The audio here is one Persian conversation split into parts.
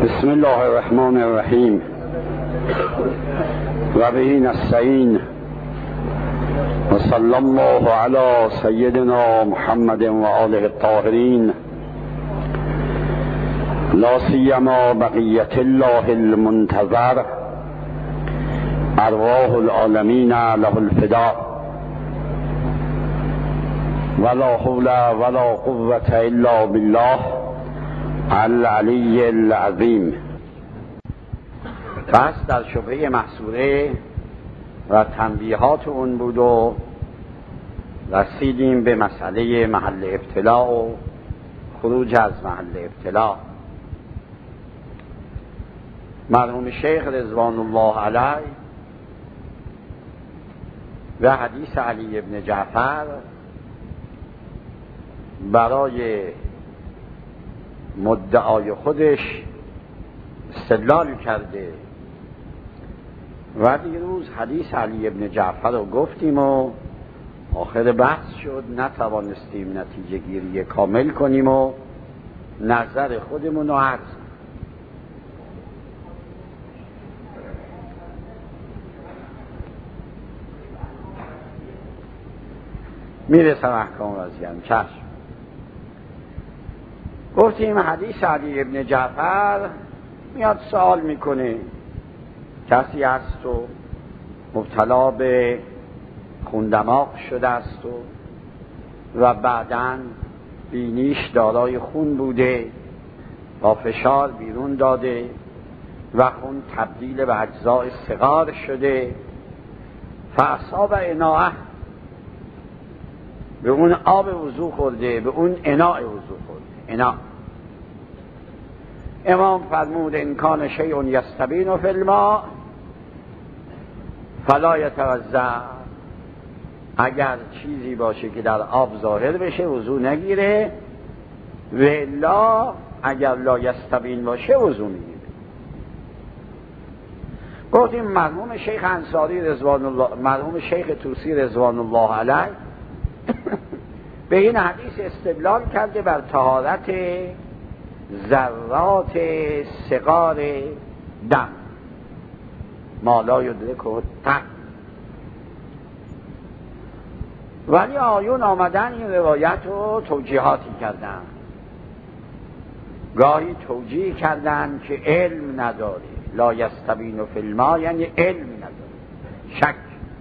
بسم الله الرحمن الرحیم و به نستعین و صلی الله علی سیدنا محمد و آله الطاهرین لا سیما بقیت الله المنتظر ارواح العالمین له الفداء ولا حول ولا قوة الا بالله العلی العظیم. بس در شبهه محصوره و تنبیهات اون بود و رسیدیم به مسئله محل ابتلا و خروج از محل ابتلا. مرحوم شیخ رضوان الله علیه و حدیث علی ابن جعفر برای مدعای خودش استدلال کرده و دیروز حدیث علی ابن جعفر رو گفتیم و آخر بحث شد، نتوانستیم نتیجه گیری کامل کنیم و نظر خودمون رو عرض میرسم احکام وزیم. چشم. گفتیم حدیث علی ابن جعفر میاد سوال میکنه کسی هست و مبتلا به خوندماغ شده است و بعداً بینیش دارای خون بوده، با فشار بیرون داده و خون تبدیل به اجزاء صغار شده، فاصاب اناء، به اون آب وضو خورده، به اون اناء وضو خورده. اناء امام فرمود ان کان شیء یستبین فی الماء فلا یتوضا، اگر چیزی باشه که در آب ظاهر بشه وضو نگیره، و الا اگر لا یستبین باشه وضو میگیره. گفتیم مرحوم شیخ انصاری رضوان الله، مرحوم شیخ طوسی رضوان الله علیه به این حدیث استدلال کرده بر طهارت ذرات صغار دم، ما لا یدرک الدم. ولی آیون آمدن این روایت رو توجیهاتی کردن، گاهی توجیه کردن که علم نداره، لا یستبین فی الماء یعنی علم نداره، شک.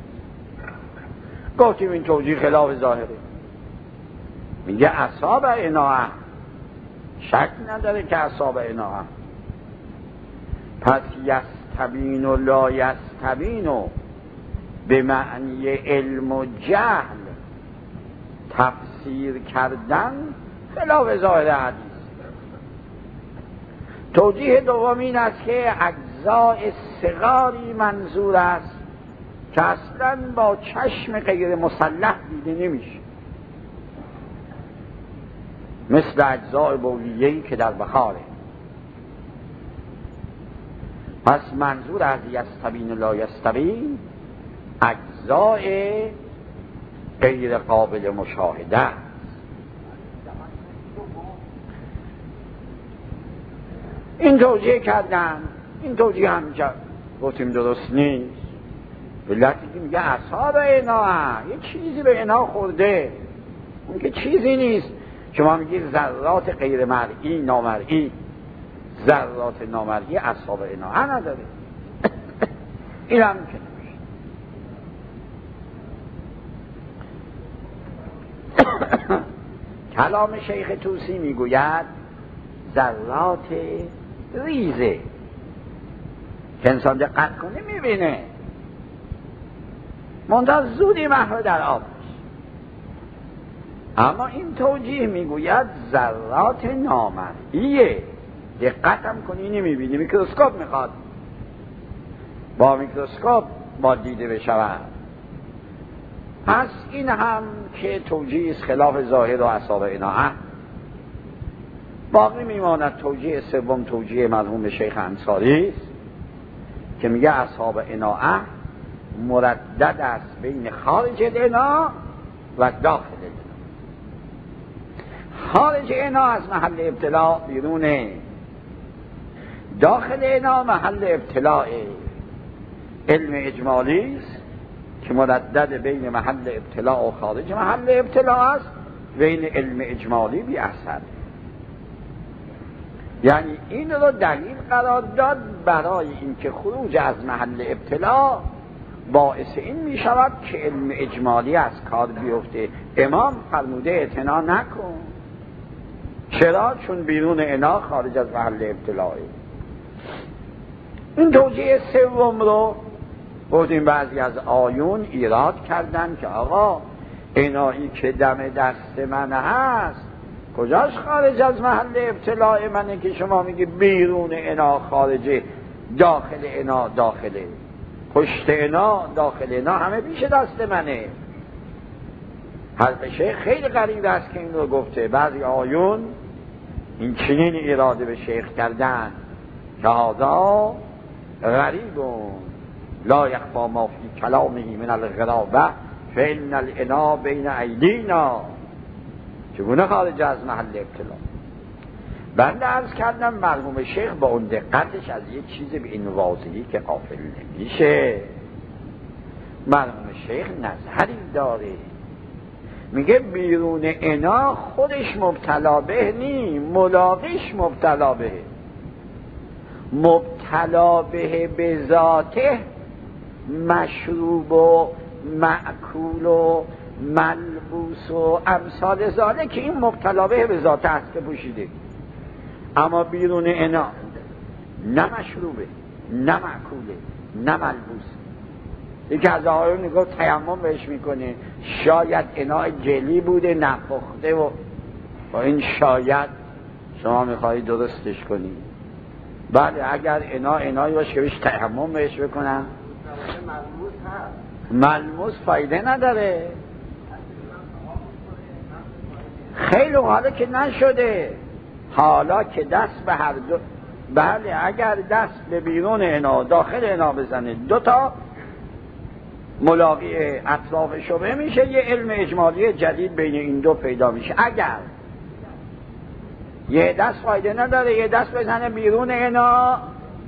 گفتیم این توجیه خلاف ظاهره، میگه اصاب اناء، شک نداره که اصاب اناء. پس یستبین و لا یستبین و به معنی علم و جهل تفسیر کردن خلاف ظاهر حدیث. توجیه دوم این است که اجزاء صغاری منظور است که اصلا با چشم غیر مسلح دیده نمیشه، مثل اجزاء بولیه‌ای که در بخاره. پس منظور از یستبین و لا یستبین اجزاء غیر قابل مشاهده است. این توجیه کردن، این توجیه هم گفتیم درست نیست. علتی که میگه اصحاب اناء، یه چیزی به اناء خورده، اون که چیزی نیست. شما میگید ذرات غیر مرئی نامرئی، ذرات نامرئی اصحاب اناء نداره. این هم که نمیشه. کلام شیخ طوسی میگوید ذرات ریزه که انسان دقت کنه میبینه، منتها زودی محو در آب. اما این توجیه میگوید ذرات نامرئیه، دقت هم کنی نمیبینی، میکروسکوپ میخواد، با میکروسکوپ با دیده بشود. پس این هم که توجیه خلاف ظاهر و اصحاب اناء. باقی میماند توجیه سوم، توجیه مرحوم شیخ انصاری است که میگه اصحاب اناء مردد است بین خارج الاناء و داخل الاناء. خارج اناء از محل ابتلا بیرونه، داخل انا محل ابتلاء. علم اجمالی است که مردد بین محل ابتلاء و خارج محل ابتلاء است، بین علم اجمالی بی اثر. یعنی این رو دلیل قرار داد برای اینکه خروج از محل ابتلاء باعث این می شود که علم اجمالی از کار بیفته. امام فرموده اعتنا نکن. چرا؟ چون بیرون انا خارج از محل ابتلاء. این توجیه سوم رو گفتیم بعضی از آیون ایراد کردن که آقا انایی که دم دست من هست کجاش خارج از محل ابتلاء منه که شما میگی بیرون انا خارجه، داخل انا داخله، پشت انا داخل انا همه پیش دست منه. حضرت شیخ خیلی غریب است که این رو گفته. بعضی آیون این چنین اراده به شیخ کردن که هذا غریبون لا یخفی ما فی کلامه من الغرابه فإن الانا بین ایدینا. چگونه خارج از محل ابتلا؟ بنده عرض کردم مرحوم شیخ با اون دقتش از یک چیز به این واضحی که غافل نمیشه. مرحوم شیخ نظری داره، میگه بیرون انا خودش مبتلا به نی، ملاقیش مبتلا به. مبتلا به ذاته مشروب و مأکول و ملبوس و امثال ذالک که این مبتلا به ذاته است که پوشیده. اما بیرون انا نه مشروبه، نه مأکوله، نه ملبوس. یکی از آقایون میگفت تیمم بهش میکنه، شاید انا جلی بوده نپخته و با این شاید شما میخواهی درستش کنی. بله اگر انایی باشه که بهش تیمم بهش بکنم ملموس فایده نداره. خیلی حالا که نشده، حالا که دست به هر دو، بله اگر دست به بیرون انا داخل انا بزنه دوتا ملاقی اطراف شبه میشه، یه علم اجمالی جدید بین این دو پیدا میشه. اگر یه دست فایده نداره یه دست بزنه بیرون انا،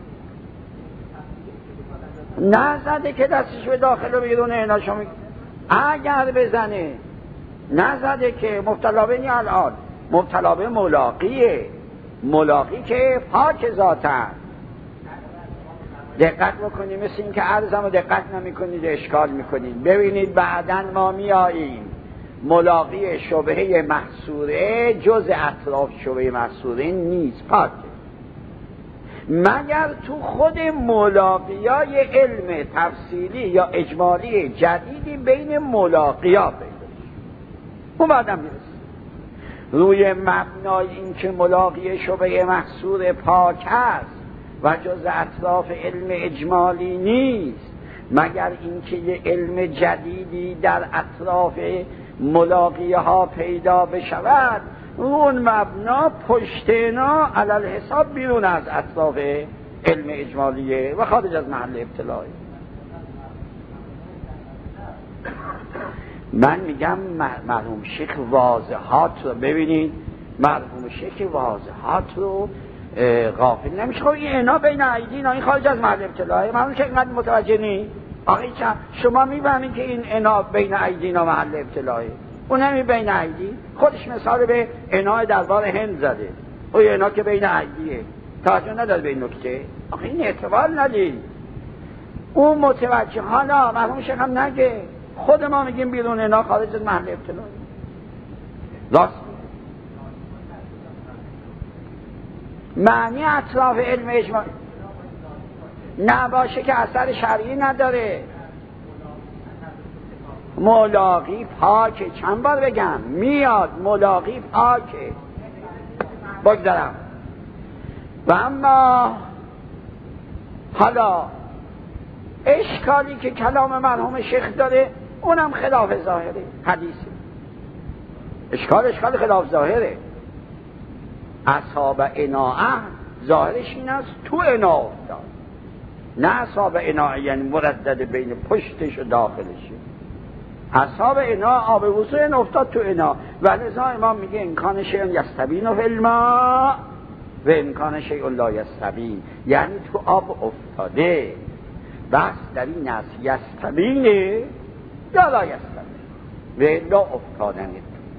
نزده که دستش به داخل و بیرون انا شما، اگر بزنه نزده که مبتلا به نی، الان مبتلا به ملاقیه، ملاقی که پاک ذاته. دقت بکنید، مثل این که عرضم رو دقت نمی کنید اشکال میکنید. ببینید بعداً ما میاییم ملاقی شبهه محصوره جز اطراف شبهه محصوره نیست، پاک، مگر تو خود ملاقیای علم تفصیلی یا اجمالی جدیدی بین ملاقیا پیدا اون بعدم میرسید روی مبنای این که ملاقی شبهه محصور پاک است و جز اطراف علم اجمالی نیست، مگر اینکه یه علم جدیدی در اطراف ملاقیه ها پیدا بشود، اون مبنا پشتنا علل حساب بیرون از اطراف علم اجمالیه و خارج از محل ابتلاعه. من میگم مرحوم شیخ واضحات رو ببینید، مرحوم شیخ واضحات رو غافل نمیشه. خب این انا بین ایدینا، این خارج از محل ابتلاعه. مرحوم شیخ اینقدر متوجه نیست. آخه شما میفهمید که این انا بین ایدینا محل ابتلاعه، اون همی بین ایدی. خودش مثال به انا دربار هند زده، او انا که بین ایدیه، توجه نداد به این نکته. آخه این اعتبار ندید، اون متوجه. حالا مرحوم شیخ هم نگه، خود ما میگیم بیرون انا خارج از محل ابتلاعه. راست معنی اطراف علم اجماع نباشه که اثر شرعی نداره. ملاقی پاکه، چند بار بگم میاد ملاقی پاکه، بگذارم. و اما حالا اشکالی که کلام مرحوم شیخ داره اونم خلاف ظاهره حدیثه. اشکال خلاف ظاهره. اصحاب اناعه ظاهرش این است تو انا افتاد، نه اصحاب اناعه یعنی مردد بین پشتش و داخلشه. اصحاب انا آب وضوء افتاد تو انا، و لذا امام میگه امکان شیء یستبین فی الماء و امکان شیء لا یستبین، یعنی تو آب افتاده، بس در این است یستبینه یا لا یستبین و الا افتادنه.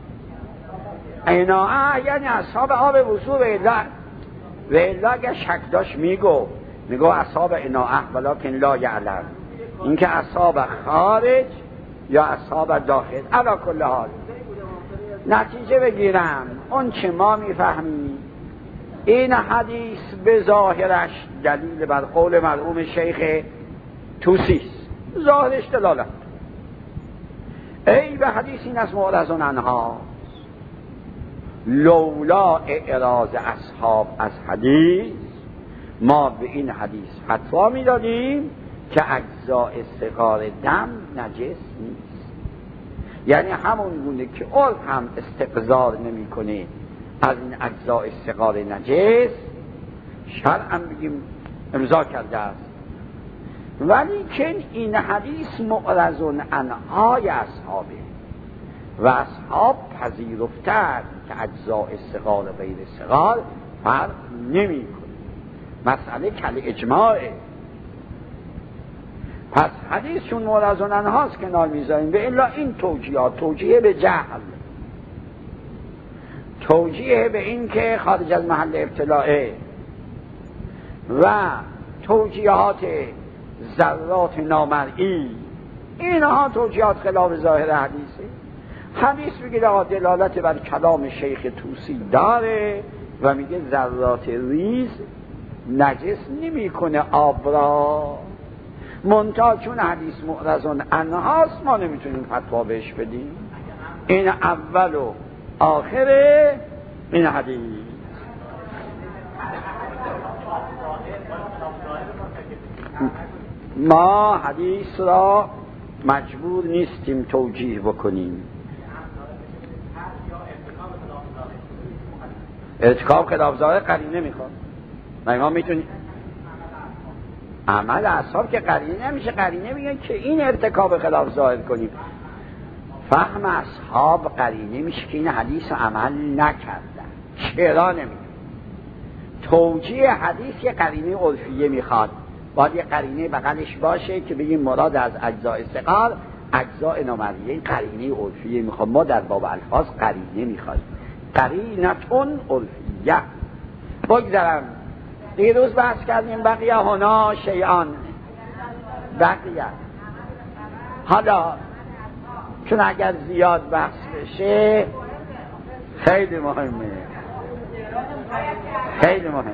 ایناعه یعنی اصحاب آب وضوع و الا اگر شک داشت میگو اصحاب ایناعه ولکن لا یعلم، این که اصحاب خارج یا اصحاب داخل. علا کل حال نتیجه بگیرم اون چه ما میفهمیم این حدیث به ظاهرش دلیل بر قول مرحوم شیخ توسی است، ظاهرش دلالت ای به حدیث این از معرض عنها، لولا اعراض اصحاب از حدیث ما به این حدیث فتوا میدادیم که اجزاء صغار دم نجس نیست. یعنی همون گونه که عرف هم استقذار نمی کنه از این اجزاء صغار نجس، شرعاً بگیم امضا کرده است، ولی که این حدیث معرض عنهای اصحابه و اصحاب پذیرفتند که اجزاء صغار و غیر صغار فرق نمی کنه. مسئله کل اجماعه. پس حدیث چون معرض عنهاست کنار میذاریم، به الا این توجیه به جهل، توجیه به این که خارج از محل ابتلاعه و توجیهات ذرات نامرئی، اینها توجیهات خلاف ظاهر حدیثه. حدیث میگه آقا دلالت بر کلام شیخ توسی داره و میگه ذرات ریز نجس نمی کنه آب را، منتها چون حدیث معرض عنهاست ما نمیتونیم فتوا بهش بدیم. این اول و آخر این حدیث. ما حدیث را مجبور نیستیم توجیه بکنیم. ارتکاب خلاف ظاهر قرینه میخواد. ما میتونیم عمل اصحاب که قرینه نمیشه، قرینه میگن که این ارتکاب خلاف ظاهر کنیم. فهم اصحاب قرینه میشه که این حدیث عمل نکردن. چرا نمیدونم؟ توجیه حدیث یه قرینه عرفیه میخواد، باید یه قرینه بغلش باشه که بگیم مراد از اجزاء صغار اجزاء نامرئی. این قرینه عرفیه میخواد. ما در باب الفاظ قرینه میخوایم، قرینتون عرفیه. بگذارم دیروز بحث کردیم بقیه هنا شیئان، بقیه حالا چون اگر زیاد بحث بشه خیلی مهمه، خیلی مهمه.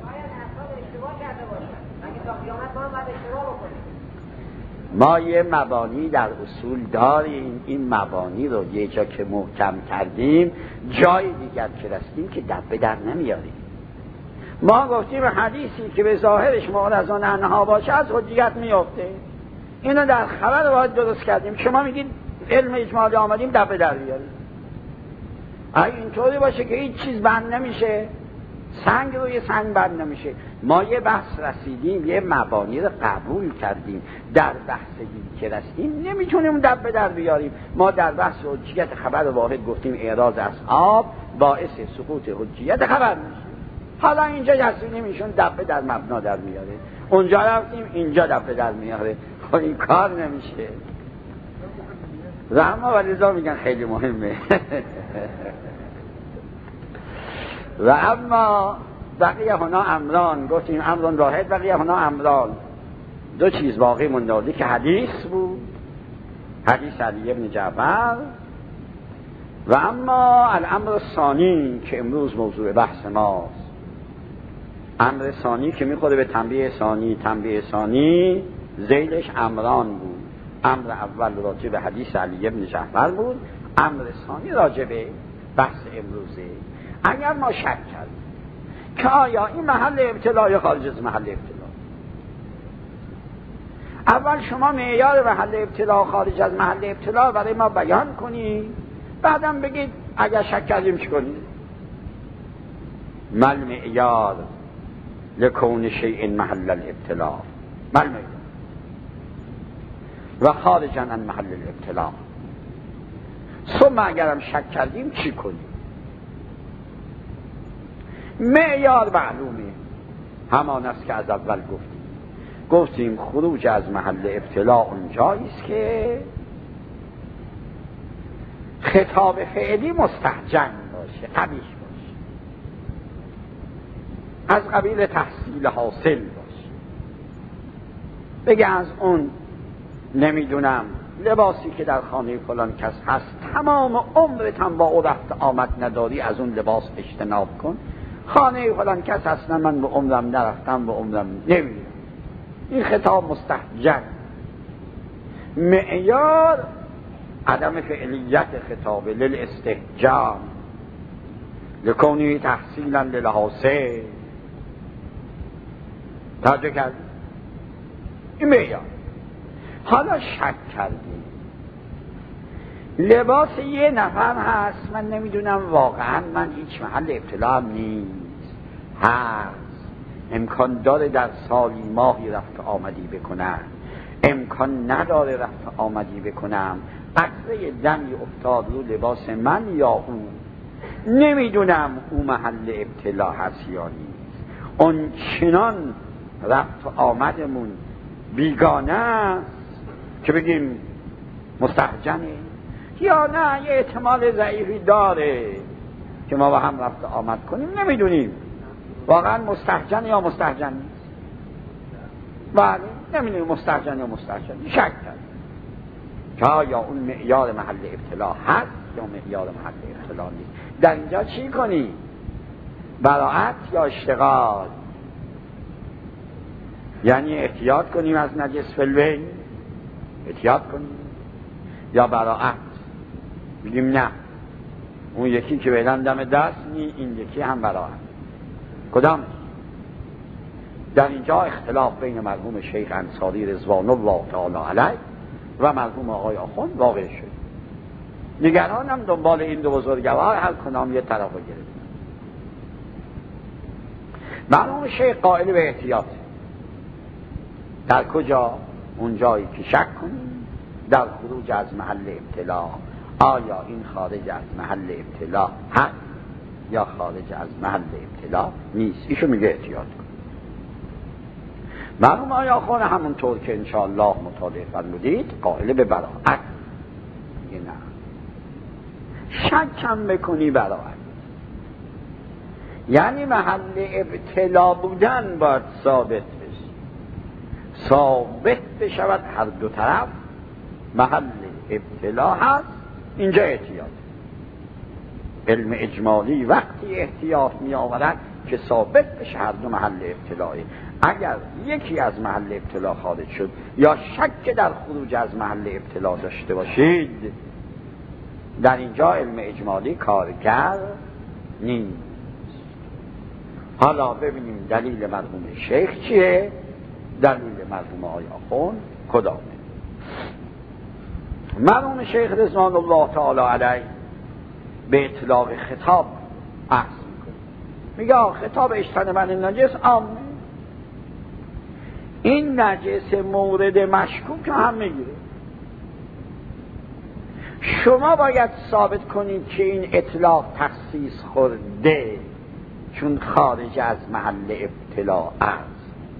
ما یه مبانی در اصول داریم، این مبانی رو یه جا که محکم کردیم جای دیگر که رستیم که دب در نمیاریم. ما گفتیم حدیثی که به ظاهرش معرض عنها باشه از حجیت میفته. اینو در خبر باید درست کردیم. شما میگید علم اجمالی آمدیم دب در بیاریم. اگه اینطوری باشه که هیچ چیز بند نمیشه، سنگ روی سنگ بند نمیشه. ما یه بحث رسیدیم، یه مبانی رو قبول کردیم، در بحثی که رسیدیم نمیتونیم دب در بیاریم. ما در بحث حجیت خبر واحد گفتیم اعراض اصحاب باعث سقوط حجیت خبر میشه. حالا اینجا جستی نمیشون دب در مبنا در میاره، اونجا رفتیم اینجا دب در میاره. خب این کار نمیشه. و اما ولیزا میگن خیلی مهمه. و اما بقیه هنا امران، گفتیم امران واحد، بقیه هنا امران. دو چیز باقی مونده که حدیث بود، حدیث علی بن جعفر، و اما الامر ثانی که امروز موضوع بحث ماست. امر ثانی که میخوره به تنبیه ثانی. تنبیه ثانی ذیلش امران بود. امر اول راجع به حدیث علی بن جعفر بود، امر ثانی راجع به بحث امروزه. اگر ما شک کردیم که آیا این محل ابتلا یا خارج از محل ابتلا، اول شما معیار محل ابتلا خارج از محل ابتلا برای ما بیان کنید، بعدم بگید اگر شک کردیم چی کنید. مل معیار لکون شیء محل الابتلا، مل معیار و خارجا عن محل الابتلا. ثم اگرم شک کردیم چی کنیم؟ معیار معلومه، همان است که از اول گفتیم خروج از محل ابتلا اونجایی است که خطاب فعلی مستهجن باشه، قبیح باشه، از قبیل تحصیل حاصل باشه. بگه از اون نمیدونم لباسی که در خانه فلان کس هست تمام عمرت هم با او رفت آمد نداری، از اون لباس اجتناب کن. خانه فلان کس اصلا من به عمرم نرفتم، به عمرم نمیرم. این خطاب مستهجن. معیار عدم فعلیت خطاب للاستهجان لکونی تحصیلا للحاصل. توجه کردی؟ این معیار. حالا شک کردی لباس یه نفر هست، من نمیدونم واقعا من هیچ محل ابتلا هم نیست، هست، امکان داره در سالی ماهی رفت آمدی بکنم، امکان نداره رفت آمدی بکنم، قطره دمی افتاد رو لباس من یا اون، نمیدونم اون محل ابتلا هست یا نیست. اون چنان رفت آمدمون بیگانه است که بگیم مستهجنه، یا نه یه احتمال ضعیفی داره که ما با هم رفت آمد کنیم، نمیدونیم واقعا مستهجن یا مستهجن نیست. بله نمیدونیم مستهجن یا مستهجن، شک کرد که آیا اون معیار محل ابتلا هست یا معیار محل ابتلا نیست. در اینجا چی کنی؟ براءت یا اشتغال؟ یعنی احتیاط کنیم از نجس فی البین، احتیاط کنیم، یا براءت بگیم نه اون یکی که بیدن دم دست نی، این یکی هم براءت. کدام؟ در اینجا اختلاف بین مرحوم شیخ انصاری رضوان الله تعالی علیه و مرحوم آقای آخوند واقع شد. نگرانم دنبال این دو بزرگوار هر کنام یه طرف رو گرفت. مرحوم شیخ قائل به احتیاط. در کجا؟ اون جایی که شک کنیم در خروج از محل ابتلا، آیا این خارج از محل ابتلا هست یا خارج از محل ابتلا نیست. ایشو میگه احتیاط کن. مرحوم آقای آخوند همونطور که انشاءالله مطالعه فرمودید قائل به براءت. میگه نه، شکم بکنی براءت، یعنی محل ابتلا بودن باید ثابت ثابت بشود هر دو طرف محل ابتلا هست. اینجا احتیاط. علم اجمالی وقتی احتیاط می آورد که ثابت بشه هر دو محل ابتلاه. اگر یکی از محل ابتلا خارج شد یا شک در خروج از محل ابتلا داشته باشید، در اینجا علم اجمالی کارگر نیست. حالا ببینیم دلیل مرحوم شیخ چیه، دلیل مرحوم آقای آخوند کدامه. مرحوم شیخ رضوان الله تعالی علیه به اطلاق خطاب عرض میکنه، میگه خطاب اجتنب عن النجس عامه، این نجس مورد مشکوک هم میگیره. شما باید ثابت کنید که این اطلاق تخصیص خورده چون خارج از محل ابتلا است.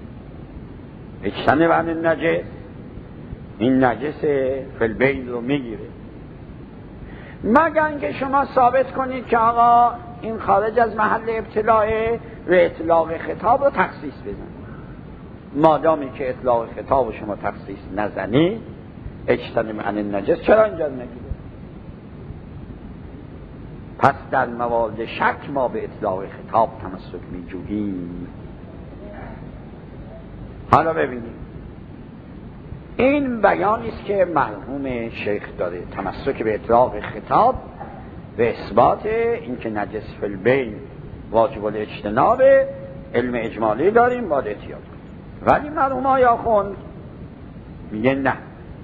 اجتنب عن النجس، این نجس فی البین رو میگیره، مگر اینکه شما ثابت کنید که آقا این خارج از محل ابتلاه و اطلاق خطاب رو تخصیص بزنید. مادامی که اطلاق خطاب رو شما تخصیص نزنید، اجتنب عن النجس چرا اینجا نگیره؟ پس در موارد شک ما به اطلاق خطاب تمسک میجوییم. حالا ببینیم این بیانی است که مرحوم شیخ داره، تمسک به اطلاق خطاب به اثبات اینکه نجس فی البین واجب الاجتناب. علم اجمالی داریم باید احتیاط کنیم. ولی مرحوم آقای آخوند میگه نه،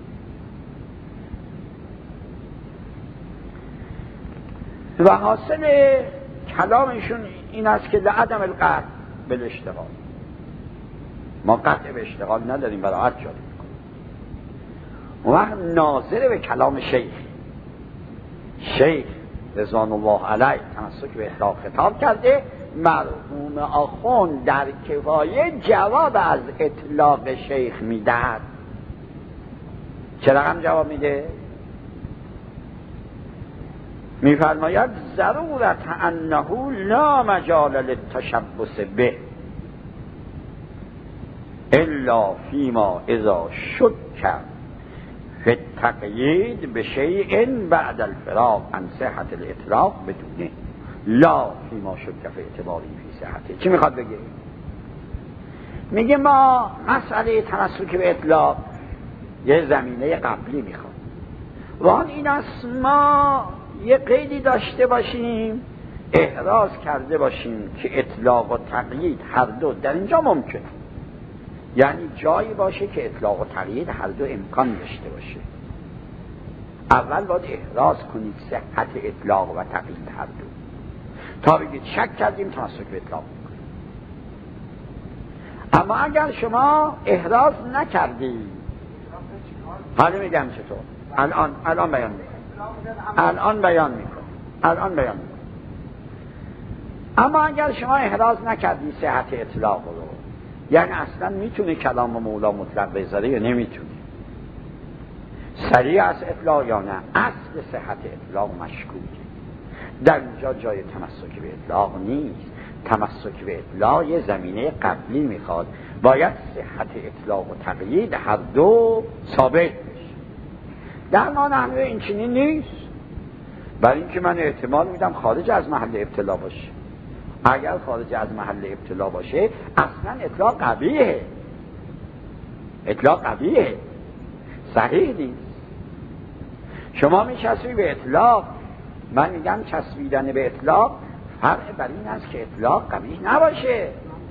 و حاصل کلامشون این است که لعدم القطع بالاشتغال، ما قطع به اشتغال نداریم، براءت جاری میکنیم. اون وقت ناظر به کلام شیخ رضوان الله علیه تمسک به اطلاق خطاب کرده مرحوم آخوند در کفایه جواب از اطلاق شیخ میدهد. چه رقم جواب میده؟ میفرماید ضرورت انه لا مجال للتشبث به الا فيما اذا شك في التقیید بشیء بعد الفراغ عن صحة الاطلاق بدونه لا فيما شك في اعتباری فی صحته. چی میخواد بگه؟ میگه ما مسئله تمسک به اطلاق یه زمینه قبلی میخواد و آن این است ما یه قیدی داشته باشیم، احراز کرده باشیم که اطلاق و تقیید هر دو در اینجا ممکنه، یعنی جایی باشه که اطلاق و تقیید هر دو امکان داشته باشه. اول باید احراز کنید صحت اطلاق و تقیید هر دو، تا بگید شک کردیم تمسک به اطلاق میکنیم. اما اگر شما احراز نکردید، حالا میگم چطور، الان بیان میکنم. اما اگر شما احراز نکردید صحت اطلاق رو، یعنی اصلا میتونه کلام مولا مطلق بذاره یا نمیتونه، سریع از اطلاق یا نه، اصل صحت اطلاق مشکوکه، در اینجا جای تمسک به اطلاق نیست. تمسک به اطلاق یه زمینه قبلی میخواد، باید صحت اطلاق و تقیید هر دو ثابت بشه. در ما نحوه این چنین نیست، برای اینکه من احتمال میدم خارج از محل ابتلا باشه. اگر خارج از محل ابتلا باشه اصلا اطلاق قبیحه، صحیح نیست. شما میچسبی به اطلاق، من میگم چسبیدن به اطلاق فرق بر این است که اطلاق قبیح نباشه.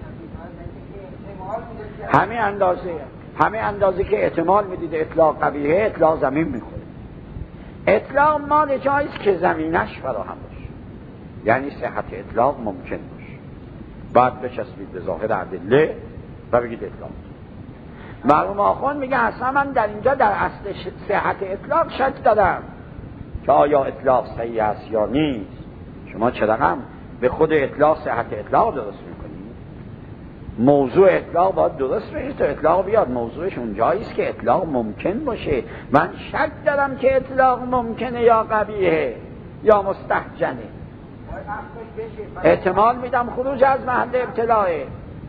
همه اندازه که احتمال میدید اطلاق قبیحه، اطلاق زمین میخوره. اطلاق مال جاییست که زمینش فراهم باشه، یعنی صحت اطلاق ممکن باشه. بعد بچسبید به ظاهر ادله و بگید اطلاق. مرحوم آخوند میگه اصلا من در اینجا در اصل صحت اطلاق شک دارم که آیا اطلاق صحیح است یا نیست. شما چرا به خود اطلاق صحت اطلاق درست میکنید؟ موضوع اطلاق باید درست بشه تا اطلاق بیاد. موضوعش اونجاییست که اطلاق ممکن باشه. من شک دارم که اطلاق ممکنه یا قبیحه یا مستحجنه. احتمال میدم خروج از محل ابتلاه.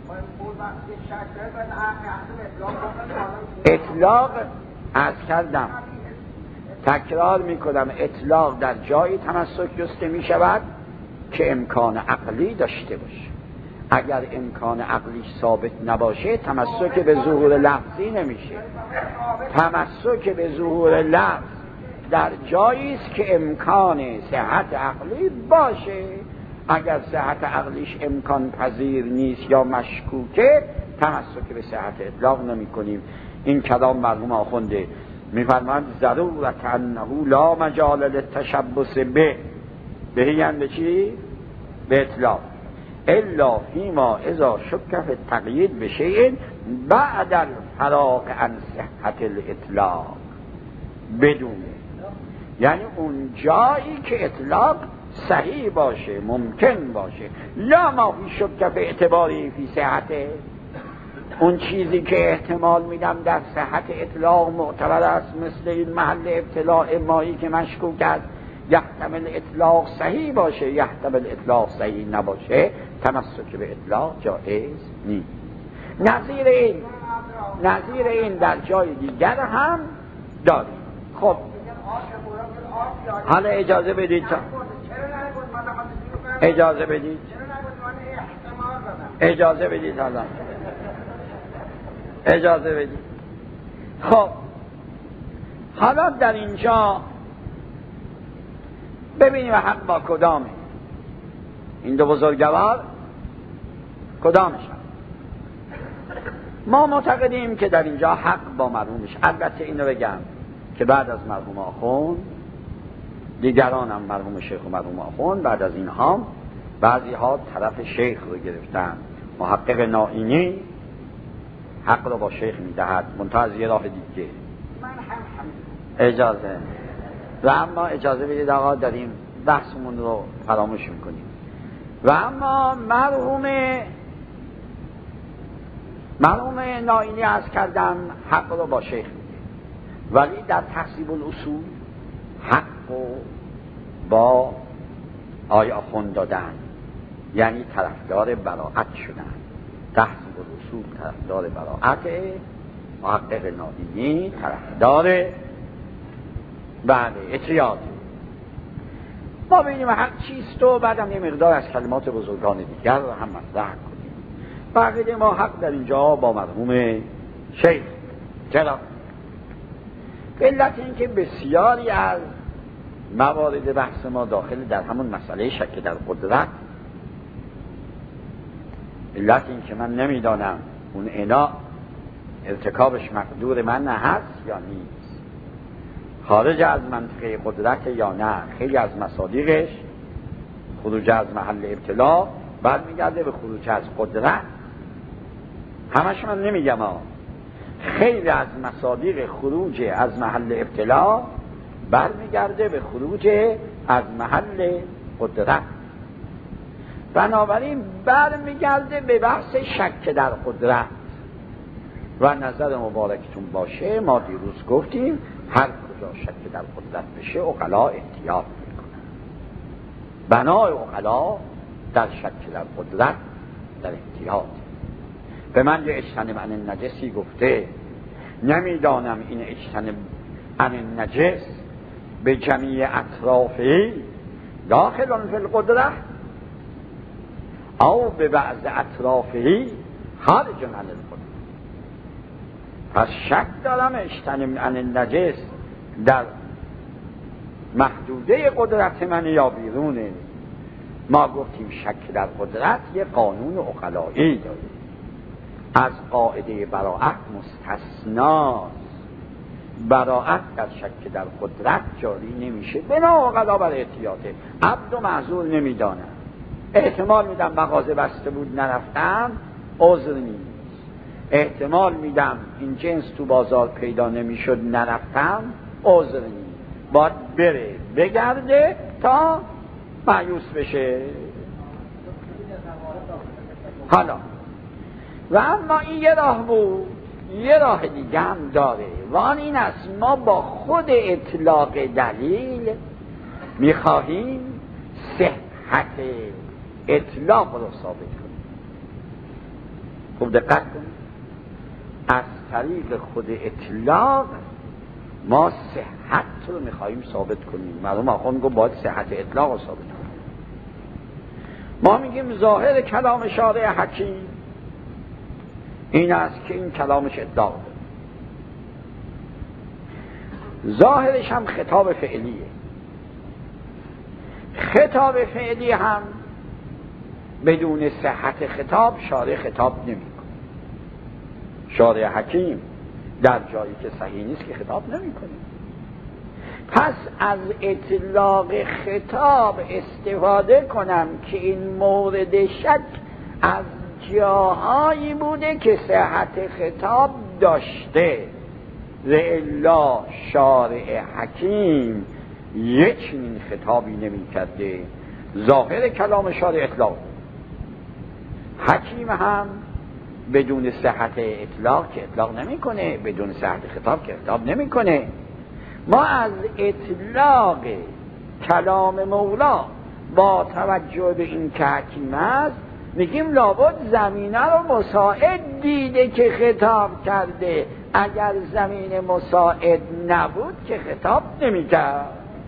اطلاق از کردم، تکرار میکنم، اطلاق در جایی تمسک جسته میشود که امکان عقلی داشته باشه. اگر امکان عقلی ثابت نباشه تمسک به ظهور لفظی نمیشه. تمسک به ظهور لفظ در جایی است که امکان صحت عقلی باشه. اگر صحت عقلیش امکان پذیر نیست یا مشکوکه، تمسک به صحت اطلاق نمی کنیم. این کلام مرحوم آخونده میفرماند ضرورت انه لا مجال للتشبث به یعنی چی؟ به اطلاق الا فيما اذا شك في التقیید بشیء بعد الفراغ عن صحت الاطلاق بدونه، یعنی اون جایی که اطلاق صحیح باشه، ممکن باشه، لا ما فی شک فی اعتباری فی صحته، اون چیزی که احتمال میدم در صحت اطلاق معتبر است، مثل این محل ابتلاء مایی که مشکوک است، یحتمل اطلاق صحیح باشه، یحتمل اطلاق صحیح نباشه، تمسک به اطلاق جایز نیست. نظیر این در جای دیگر هم داریم. خب حالا اجازه بدید خب حالا در اینجا ببینیم حق با کدامه، این دو بزرگوار کدامشن. ما معتقدیم که در اینجا حق با مرحومش. البته اینو بگم که بعد از مرحوم آخوند دیگران هم، مرحوم شیخ و مرحوم آخوند، بعد از اینها بعضی ها طرف شیخ رو گرفتن. محقق نائینی حق رو با شیخ میدهد، منتها از یه راه دیگه. اجازه و اما اجازه بدید آقا در این بحثمون رو فراموش میکنیم. و اما مرحوم نائینی عرض کردم حق رو با شیخ میگه، ولی در تحصیب الاصول حق رو با آیه آخوند دادن، یعنی طرفدار براءت شدن. تحصیب الاصول طرفدار براءت، محقق نائینی طرفدار اعتیاد. ما ببینیم حق چیست و بعدم یه مقدار از کلمات بزرگان دیگر رو هم مطرح کنیم. بقیه ما حق در اینجا با مرحوم شیخ. چرا؟ به علت اینکه بسیاری از موارد بحث ما داخل در همون مسئله شک در قدرت. علت اینکه من نمیدانم اون انا ارتکابش مقدور من هست یا نیست، خارج از منطقه قدرت یا نه. خیلی از مصادیقش خروج از محل ابتلا برمیگرده به خروج از قدرت. همش من نمیگم خیلی از مصادیق خروج از محل ابتلا برمیگرده به خروج از محل قدرت. بنابراین برمیگرده به بحث شک در قدرت. و نظر مبارکتون باشه، ما دیروز گفتیم هر کجا شک در قدرت بشه عقلا احتیاط میکنن. بنای عقلا در شک در قدرت در احتیاط. به من یه اجتنب عن النجسی گفته، نمیدانم این اجتنب عن النجس به جمیع اطرافی داخل فی القدره او به بعض اطرافی خارج من القدره. پس شک دارم اجتنب عن النجس در محدوده قدرت من یا بیرونه. ما گفتیم شک در قدرت یه قانون عقلایی داره، از قاعده براءت مستثناست. براءت در شک در قدرت جاری نمیشه. بنا عقلا بر احتیاطه. عبد و معذور نمیدانم، احتمال میدم مغازه بسته بود نرفتم، عذر نیست. احتمال میدم این جنس تو بازار پیدا نمیشد نرفتم، عذر نیست. باید بره بگرده تا مایوس بشه. حالا و اما این یه راه بود، یه راه دیگه هم داره و آن این است ما با خود اطلاق دلیل میخواهیم صحت اطلاق رو ثابت کنیم. خوب دقت کنیم، از طریق خود اطلاق ما صحت رو میخواهیم ثابت کنیم. معلوم آخوند گفت باید صحت اطلاق رو ثابت کنیم. ما میگیم ظاهر کلام شارع حکیم این است که این کلامش اطلاق داره، ظاهرش هم خطاب فعلیه. خطاب فعلی هم بدون صحت خطاب شارع خطاب نمیکنه. شارع حکیم در جایی که صحیح نیست که خطاب نمیکنه. پس از اطلاق خطاب استفاده کنم که این مورد شک از جاهایی بوده که صحت خطاب داشته. الا شارع حکیم یک چنین خطابی نمی کرده. ظاهر کلام شارع اطلاق، حکیم هم بدون صحت اطلاق که اطلاق نمی کنه، بدون صحت خطاب که خطاب نمی کنه. ما از اطلاق کلام مولا با توجه به این که حکیم است میگیم لابد زمینه رو مساعد دیده که خطاب کرده. اگر زمین مساعد نبود که خطاب نمی‌کرد.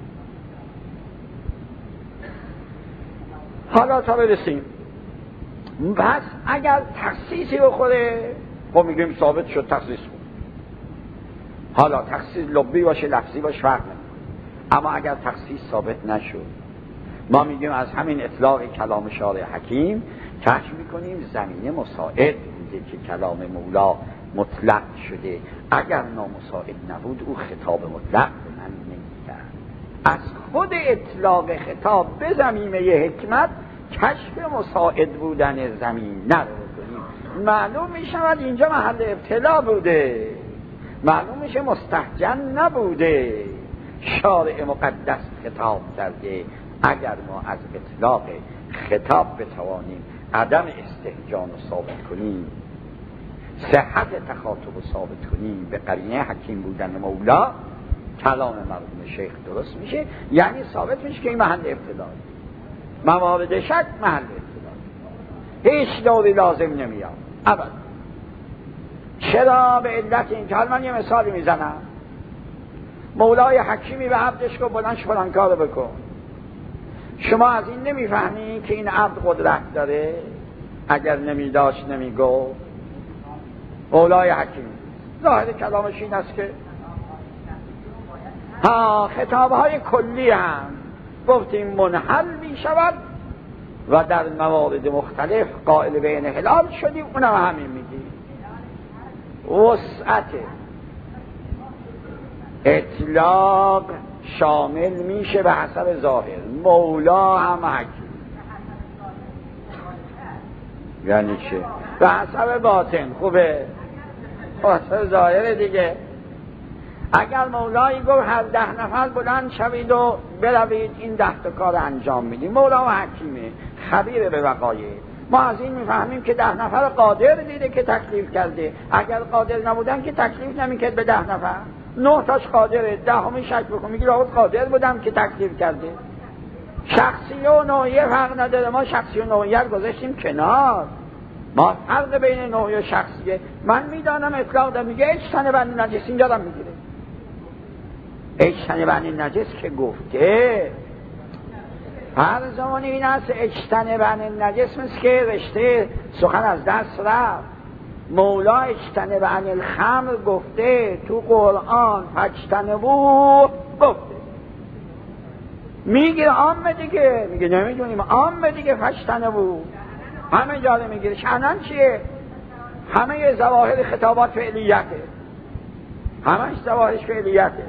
حالا تا برسیم، پس اگر تخصیصی بخوره خب میگیم ثابت شد تخصیص بود. حالا تخصیص لغوی باشه لفظی باشه فرق نمی‌کنه. اما اگر تخصیص ثابت نشد ما میگیم از همین اطلاق کلام شارع حکیم کشف میکنیم زمینه مساعد بوده که کلام مولا مطلق شده. اگر نامساعد نبود او خطاب مطلق به من نمی‌کرد. از خود اطلاق خطاب به زمینه حکمت کشف مساعد بودن زمینه رو کنیم. معلوم میشود اینجا محل ابتلا بوده، معلوم میشه مستهجن نبوده، شارع مقدس خطاب کرده. اگر ما از اطلاق خطاب بتوانیم عدم استهجان رو ثابت کنیم، صحت تخاطب رو ثابت کنیم به قرینه حکیم بودن مولا، کلام مرحوم شیخ درست میشه. یعنی ثابت میشه که این محل ابتداء، موارد شک محل ابتداء، هیچ دوری لازم نمیاد ابدا. چرا؟ به علت این که من یه مثالی میزنم. مولای حکیمی به عبدش گفت بلندش فلان کارو بکن. شما از این نمیفهمی که این عبد قدرت داره؟ اگر نمیداشت نمیگفت. مولای حکیمی ظاهر کلامش این است که خطابهای کلی هم گفتیم منحل می شود و در موارد مختلف قائل به انحلال شدیم، اونم همین میگیم. وسعت اطلاق شامل میشه به حسب ظاهر، مولا هم حکیم. یعنی چه؟ به حسب باطن. خوبه، حسب ظاهر دیگه. اگر مولایی گفت هر 10 نفر بلند شوید و بروید این 10 تا کار انجام میدیم، مولا و حکیمه، خبیر به وقایع. ما از این میفهمیم که 10 نفر قادر دیده که تکلیف کرده. اگر قادر نبودن که تکلیف نمیکرد به 10 نفر. 9 تاش قادره، 10 شک بکن میگی راوت قادر بودم که تکلیف کرده. شخصی و نوعیه فرق نداره. ما شخصی و نوعیه رو گذاشتیم کنار. ما فرق بین نوعی و شخصیه. من میدانم اطلاق دارم میگه اجتنب عن النجس، اینجا دارم میگیره. اجتنب عن النجس که گفته فرضمون این است اجتنب عن النجس، مثل که رشته سخن از دست رفت. مولا اجتنب عن الخمر گفته تو قرآن، فاجتنبوه گفته. میگه عامه دیگه، میگه نمیدونیم عامه دیگه، فاجتنبوه همه جا میگیره. شأنن چیه؟ همه ظواهر خطابات فعلیته، همش ظواهرش فعلیته.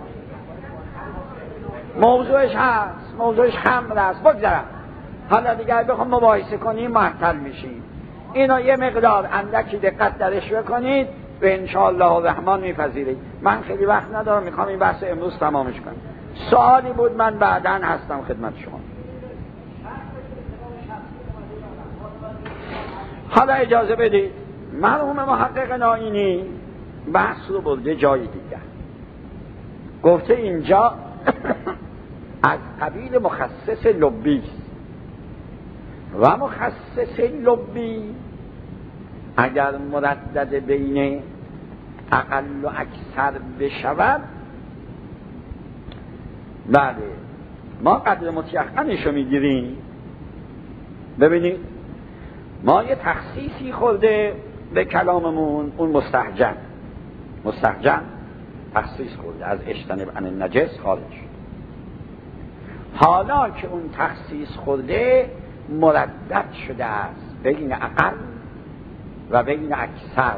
موضوعش هست، موضوعش خمر است. بگذارم حالا دیگر بخوام مباحثه کنیم معطل میشیم. اینا یه مقدار اندکی دقت درش بکنید و انشاءالله الرحمن میپذیرید. من خیلی وقت ندارم، میخوام این بحث امروز تمامش کنم. سوالی بود من بعداً هستم خدمت شما. حالا اجازه بدید، مرحوم محقق نائینی بحث رو برده جای دیگر. گفته اینجا از قبیل مخصص لبی است و مخصص لبی اگر مردد بین اقل و اکثر بشود، بله ما قدر متیقنشو میگیریم. ببینید ما یه تخصیصی خورده به کلاممون، اون مستحجن تخصیص خورده، از اجتنب عن النجس خارج شد. حالا که اون تخصیص خورده مردد شده است بین اقل و بین اکثر.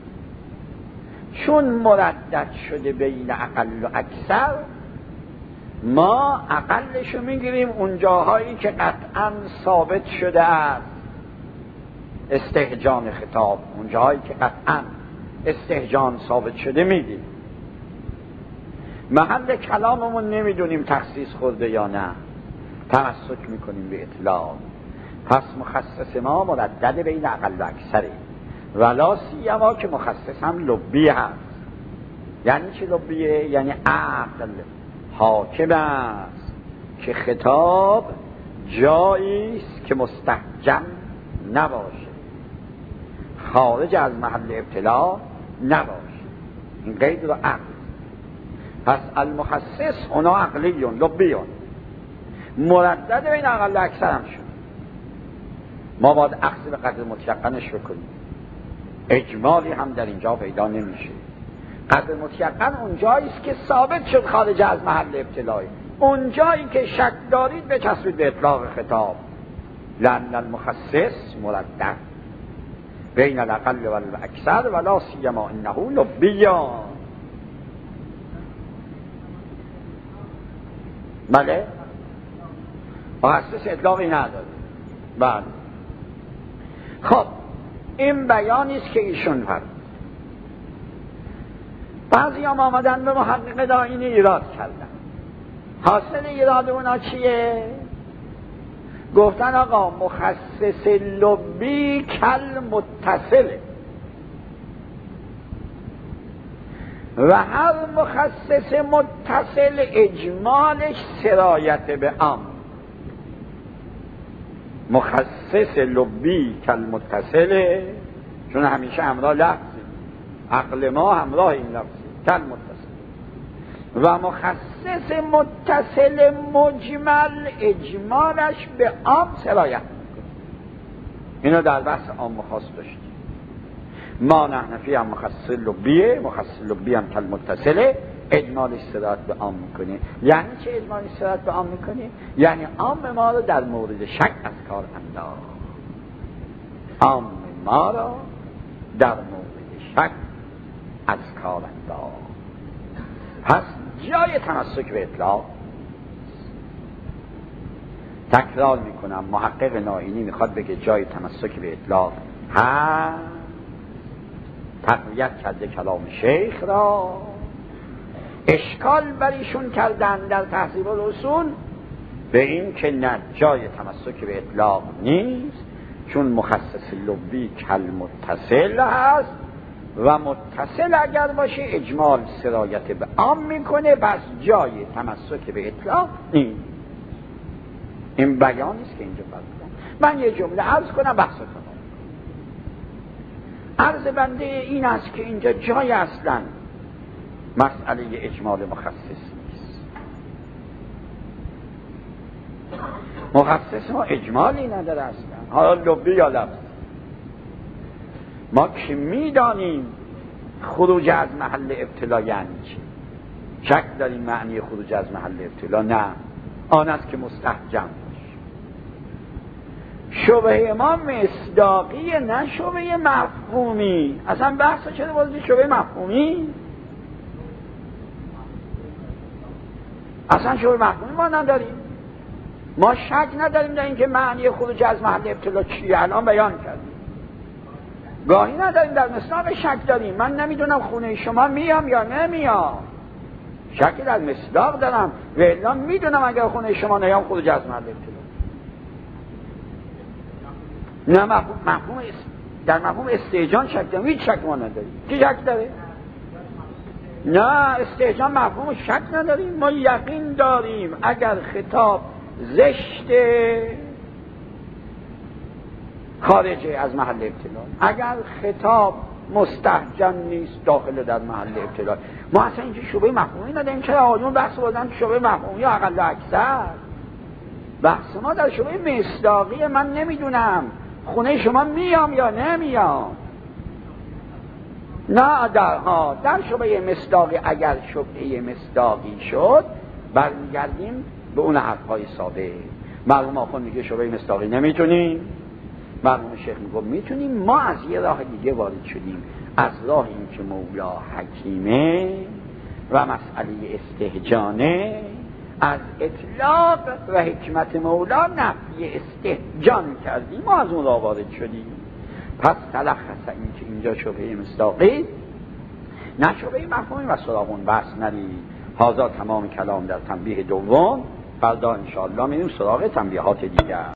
چون مردد شده بین اقل و اکثر، ما اقلشو میگیریم اون جاهایی که قطعا ثابت شده است استهجان خطاب، اون جاهایی که قطعا استهجان ثابت شده میگیم. محل کلاممون نمیدونیم تخصیص خورده یا نه، تمسک میکنیم به اطلاق. پس مخصص ما مردد بین اقل و اکثره، ولا سیما که مخصص هم لبی هست. یعنی چه لبیه؟ یعنی عقل حاکم است که خطاب جاییست که مستحجن نباشه، خارج از محل ابتلا نباشه. این قید رو عقل. پس المخصص اونا عقلیون لبیون، مردد بین اقل و اکثر هم شد. ما باید اخذ به قدر متیقنش بکنیم. اجمالی هم در اینجا پیدا نمیشه. قدر متیقن اون جاییست که ثابت شد خارج از محل ابتلایی. اون جایی که شک دارید بچسبید به اطلاق خطاب. لأن المخصص مردد بین الاقل و الاکثر ولا سیما انه لبیان. بله مخصص اطلاقی نداره. بله خب این بیانیست که ایشون فرد. بعضی هم آمدن به محقق دائینی ایراد کردن. حاصل ایراد اونا چیه؟ گفتن آقا مخصص لبی کل متصله و هر مخصص متصل اجمالش سرایت به عام. مخصص لبی کل متصله، چون همیشه همراه لفظی، عقل ما همراه این لفظی کل متصل. و مخصص متصل مجمل اجمالش به عام سرایت میکنه. اینو در بحث عام و خاص داشتیم. ما نحنفی هم مخصص لبیه، مخصص لبی هم کل متصله، اجمالش سرایت به عام میکنه. یعنی چه اجمالش سرایت به عام میکنه؟ یعنی عام ما رو در مورد شک از کار انداخت. عام ما رو در مورد شک از کار انداخت. پس جای تمسک به اطلاق، تکرار میکنم، محقق نائینی میخواد بگه جای تمسک به اطلاق هست. تقویت کرده کلام شیخ را، اشکال بریشون کردن در تهذیب الاصول به این که نه، جای تمسک به اطلاق نیست، چون مخصص لبی کل متصل هست و متصل اگر باشه اجمال سرایت به عام میکنه، پس جای تمسک به اطلاق نیست. این بیانی است که اینجا فرض کنم. من یه جمله عرض کنم بحث کنم. عرض بنده این است که اینجا جای اصلا مسئله اجمال مخصص نیست. مخصص ما اجمالی نداره اصلا، حالا لبی یا لفظ. ما که میدانیم خروج از محل ابتلا یعنی چی؟ شک داریم معنی خروج از محل ابتلا؟ نه، آن است که مستحجم باشه. شبهه ما مصداقی، نه شبهه مفهومی. اصلا بحث چرا بازی شبهه مفهومی؟ اصلا شبهه مفهومی ما نداریم. ما شک نداریم در اینکه معنی خروج از محل ابتلا چیه، الان بیان کردیم. گاهی نداریم در مصداق شک داریم. من نمیدونم خونه شما میام یا نمیام، شکی در مصداق دارم و الا میدونم اگر خونه شما نیام خروج از محل ابتلا. نه مفهوم در مفهوم استهجان شک داریم، هیچ شک ما نداریم. کی شک داره؟ نه، استهجان مفهوم شک نداریم، ما یقین داریم اگر خطاب زشته خارجه از محل ابتلا، اگر خطاب مستحجن نیست داخل در محل ابتلا. ما اصلا اینجا شبهه مفهومی نداریم. چرا آدم بحث بودن شبهه مفهومی یا اقل اکثر؟ بحث ما در شبهه مصداقی. من نمیدونم خونه شما میام یا نمیام. نه، در شبهه مصداقی اگر شبهه مصداقی شد برمیگردیم به اون حرفهای ساده. مرحوم آخوند میگه شبهه مصداقی نمیتونیم، مرحوم شیخ میگه میتونیم. ما از یه راه دیگه وارد شدیم، از راه این که مولا حکیمه و مسئله استهجانه، از اطلاق و حکمت مولا نفی استهجان کردیم، ما از اون راه وارد شدیم. پس تلخص این که اینجا شبهه مصداقی نه شبهه مفهومی و سراغون بحث نرید. هذا تمام کلام در تنبیه دوم. فردا انشاءالله میریم سراغ تنبیهات دیگر.